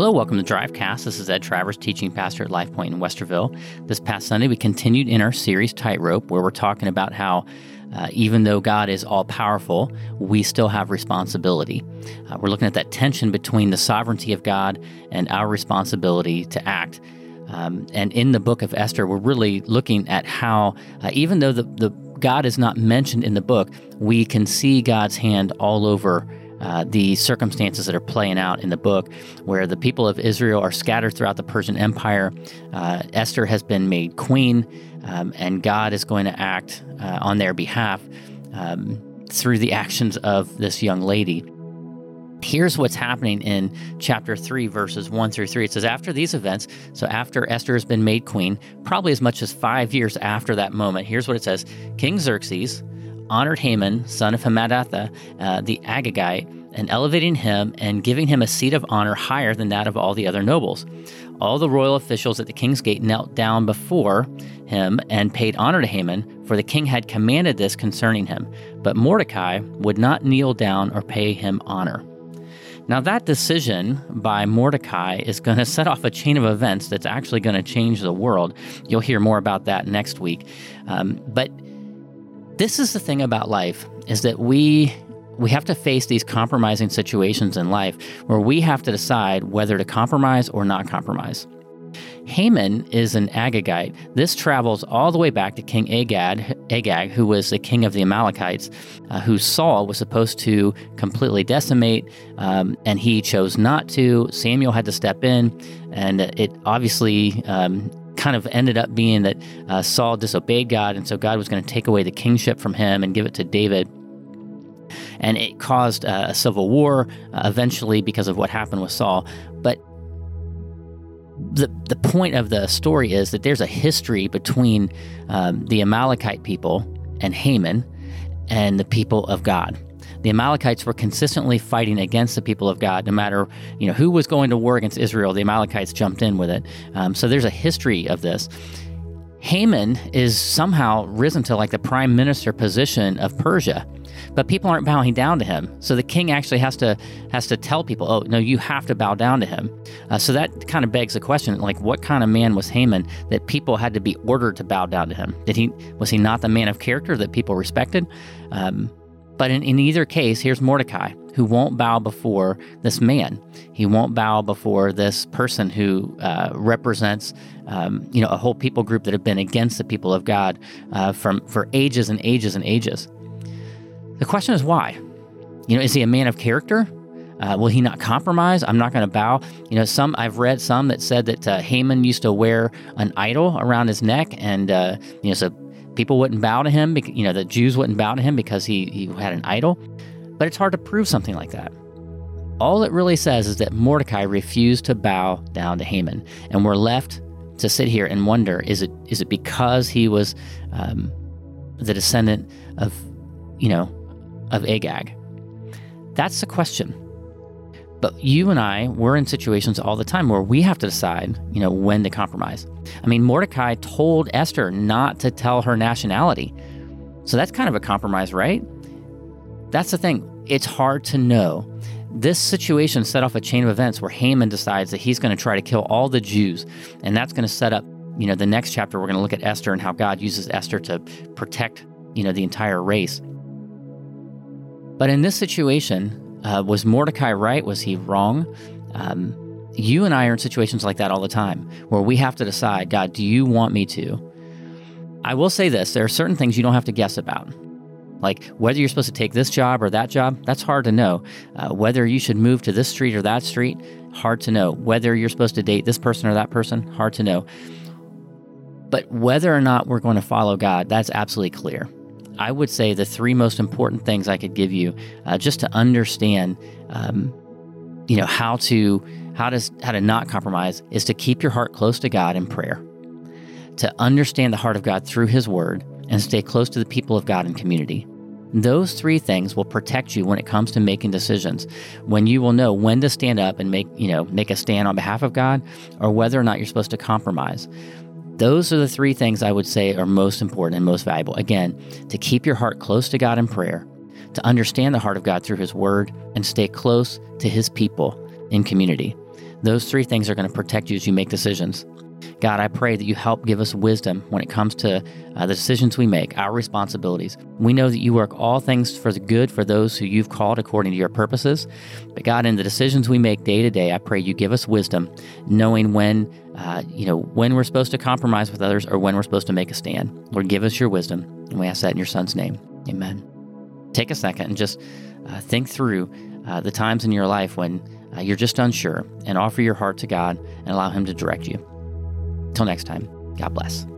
Hello, welcome to Drivecast. This is Ed Travers, teaching pastor at Life Point in Westerville. This past Sunday, we continued in our series, Tightrope, where we're talking about how even though God is all-powerful, we still have responsibility. We're looking at that tension between the sovereignty of God and our responsibility to act. And in the book of Esther, we're really looking at how, even though the God is not mentioned in the book, we can see God's hand all over the circumstances that are playing out in the book, where the people of Israel are scattered throughout the Persian Empire. Esther has been made queen, and God is going to act on their behalf through the actions of this young lady. Here's what's happening in chapter 3, verses 1 through 3. It says, after these events, so after Esther has been made queen, probably as much as 5 years after that moment, here's what it says. King Xerxes honored Haman, son of Hammedatha, the Agagite, and elevating him and giving him a seat of honor higher than that of all the other nobles. All the royal officials at the king's gate knelt down before him and paid honor to Haman, for the king had commanded this concerning him. But Mordecai would not kneel down or pay him honor. Now, that decision by Mordecai is going to set off a chain of events that's actually going to change the world. You'll hear more about that next week. But this is the thing about life, is that we have to face these compromising situations in life where we have to decide whether to compromise or not compromise. Haman is an Agagite. This travels all the way back to King Agag, who was the king of the Amalekites, who Saul was supposed to completely decimate, and he chose not to. Samuel had to step in, and it obviously kind of ended up being that Saul disobeyed God, and so God was going to take away the kingship from him and give it to David. And it caused a civil war eventually because of what happened with Saul. But the point of the story is that there's a history between the Amalekite people and Haman and the people of God. The Amalekites were consistently fighting against the people of God. No matter who was going to war against Israel, the Amalekites jumped in with it. So there's a history of this. Haman is somehow risen to like the prime minister position of Persia, but people aren't bowing down to him. So the king actually has to tell people, oh, no, you have to bow down to him. So that kind of begs the question, like, what kind of man was Haman that people had to be ordered to bow down to him? Was he not the man of character that people respected? But in either case, here's Mordecai, who won't bow before this man. He won't bow before this person who represents, a whole people group that have been against the people of God for ages and ages and ages. The question is why? Is he a man of character? Will he not compromise? I'm not going to bow. I've read some that said that Haman used to wear an idol around his neck, and so people wouldn't bow to him. The Jews wouldn't bow to him because he had an idol. But it's hard to prove something like that. All it really says is that Mordecai refused to bow down to Haman, and we're left to sit here and wonder: is it because he was the descendant of Agag? That's the question. But you and I, we're in situations all the time where we have to decide, when to compromise. I mean, Mordecai told Esther not to tell her nationality. So that's kind of a compromise, right? That's the thing. It's hard to know. This situation set off a chain of events where Haman decides that he's going to try to kill all the Jews. And that's going to set up, the next chapter. We're going to look at Esther and how God uses Esther to protect, the entire race. But in this situation, was Mordecai right? Was he wrong? You and I are in situations like that all the time, where we have to decide, God, do you want me to? I will say this, there are certain things you don't have to guess about. Like whether you're supposed to take this job or that job, that's hard to know. Whether you should move to this street or that street, hard to know. Whether you're supposed to date this person or that person, hard to know. But whether or not we're going to follow God, that's absolutely clear. I would say the three most important things I could give you just to understand, how to not compromise is to keep your heart close to God in prayer, to understand the heart of God through His Word, and stay close to the people of God in community. Those three things will protect you when it comes to making decisions, when you will know when to stand up and make a stand on behalf of God, or whether or not you're supposed to compromise. Those are the three things I would say are most important and most valuable. Again, to keep your heart close to God in prayer, to understand the heart of God through His Word, and stay close to His people in community. Those three things are going to protect you as you make decisions. God, I pray that you help give us wisdom when it comes to the decisions we make, our responsibilities. We know that you work all things for the good for those who you've called according to your purposes. But God, in the decisions we make day to day, I pray you give us wisdom, knowing when we're supposed to compromise with others or when we're supposed to make a stand. Lord, give us your wisdom. And we ask that in your Son's name. Amen. Take a second and just think through the times in your life when you're just unsure, and offer your heart to God and allow him to direct you. Till next time, God bless.